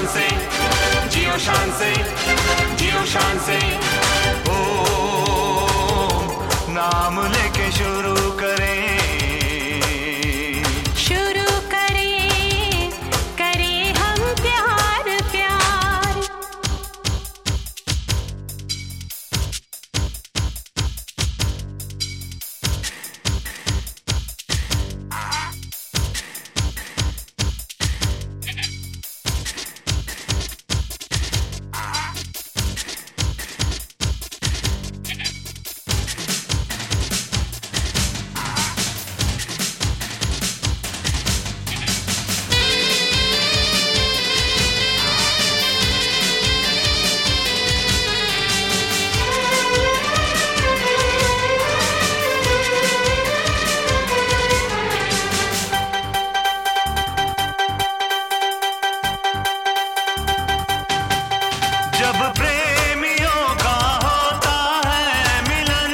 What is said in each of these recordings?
शान से, जियो शान से, जियो शान से। ओ नाम लेके शुरू करें, जब प्रेमियों का होता है मिलन,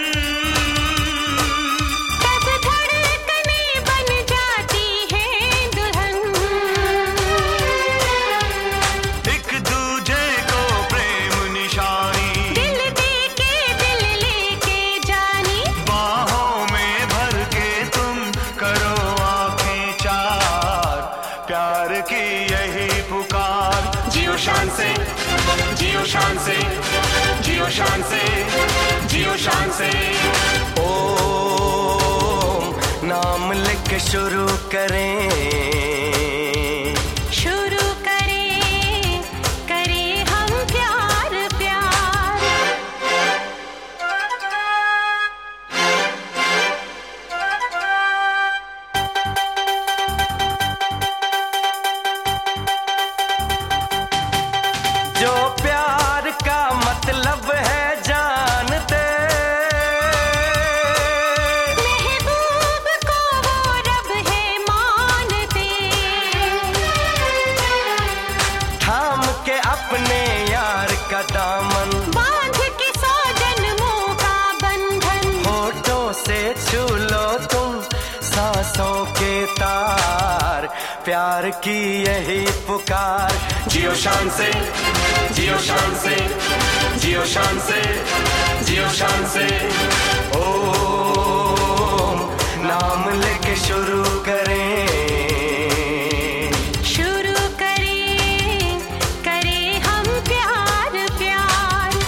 तब धड़कनें बन जाती है दुल्हन। एक दूजे को प्रेम निशानी, दिल दे के दिल लेके जानी, बाहों में भर के तुम करो आंखें चार, प्यार की यही पुकार। जियो शान से, जियो शान से, जियो शान से, जियो शान से। ओ नाम लेके शुरू करें, शुरू करें, करें हम प्यार प्यार। जो प्यार का मतलब है जानते, महबूब को वो रब है मानते, थाम के अपने यार का दामन, बांध के 100 जन्मों का बंधन। होठों से छू लो तुम सांसों के तार, प्यार की यही पुकार। जियो शान से, जियो शान से, जियो शान से, जियो शान से। ओ नाम लेके शुरू करें, शुरू करें, करें हम प्यार प्यार।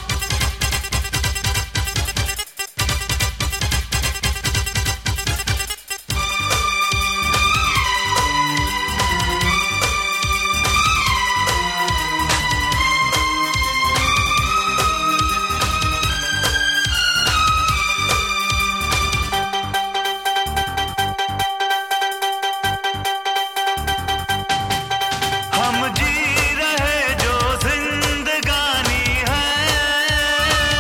हम जी रहे जो जिंदगानी है,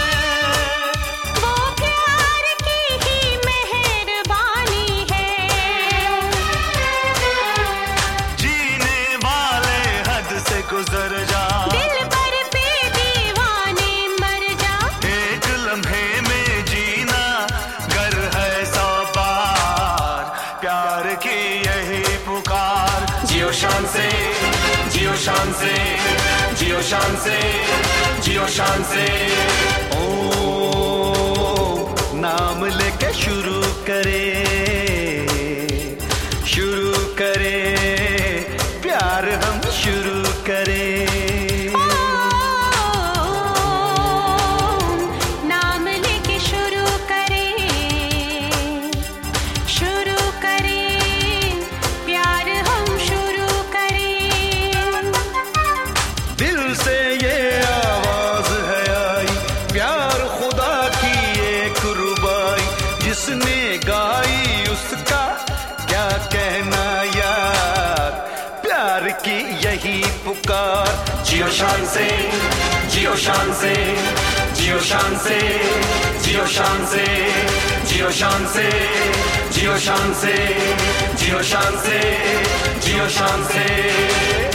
वो प्यार की ही मेहरबानी है, जीने वाले हद से गुजर जा, दिल पर पे दीवाने मर जा। एक लम्हे में जीना गर है 100 बार, प्यार की यही पुकार। जियो शान से, जियो शान से, जियो शान से, जियो शान से। ओ नाम लेके शुरू करें, शुरू करें प्यार हम शुरू करें। नाम लेके शुरू करें, शुरू करें, प्यार हम शुरू करें। दिल से ये आवाज है आई, प्यार खुदा की एक रुबाई, जिसने गाई उसका क्या कहना यार, प्यार की यही पुकार। जियो शान से, जियो शान से, जियो शान से, जियो शान से, जियो शान से, जियो शान से, जियो शान से, जियो शान से।